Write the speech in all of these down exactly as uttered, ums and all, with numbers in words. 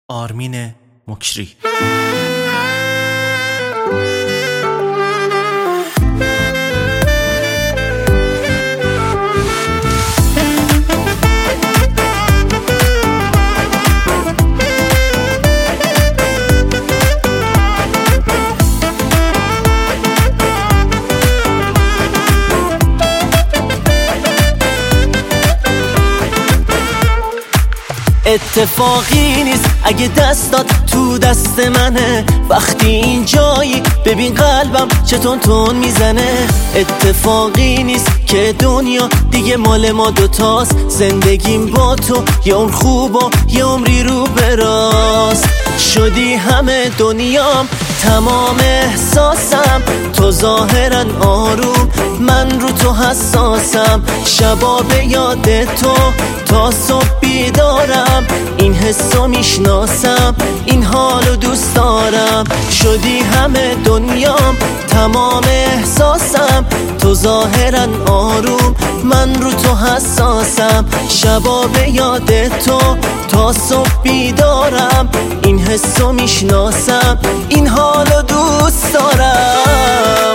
آرمین مکری. اتفاقی نیست اگه دستات تو دست منه، وقتی این جایی ببین قلبم چطور تون میزنه. اتفاقی نیست که دنیا دیگه مال ما دوتاست، زندگیم با تو یه عمر خوب و یه عمری رو براست. شدی همه دنیام، تمام احساسم، تو ظاهرا آروم، من رو تو حساسم. شبا به یاد تو تا صبح بیدارم، این حسو میشناسم، این حالو دوست دارم. شدی همه دنیام، تمام احساسم، تو ظاهرا آروم، من رو تو حساسم. شبا به یاد تو تا صبح بیدارم، این حسو میشناسم، این حالو دوست دارم.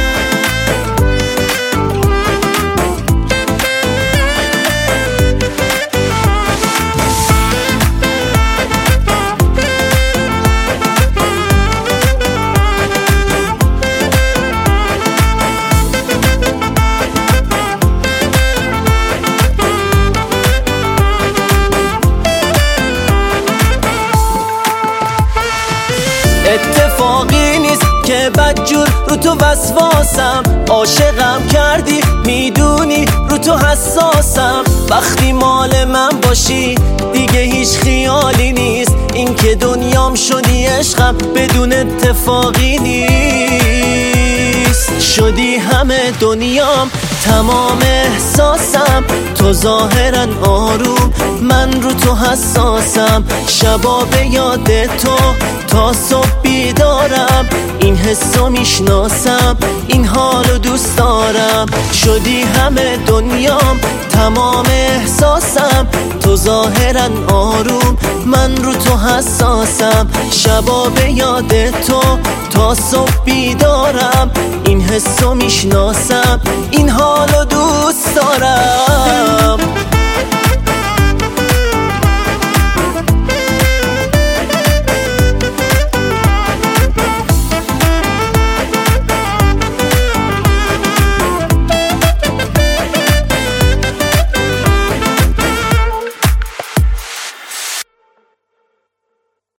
اتفاقی نیست که بدجور رو تو وسواسم، عاشقم کردی میدونی رو تو حساسم. وقتی مال من باشی دیگه هیچ خیالی نیست، این که دنیام شدی عشقم بدون اتفاقی نیست. شدی همه دنیام، تمام احساسم، تو ظاهرا آروم، من رو تو حساسم. شبا به یاد تو تا صبح بیدارم، این حسو میشناسم، این حالو دوست دارم. شدی همه دنیام، تمام احساسم، تو ظاهرا آروم، من رو تو حساسم. شبا به یاد تو تا صبح بیدارم، این حسو میشناسم، این حالو دوست دارم.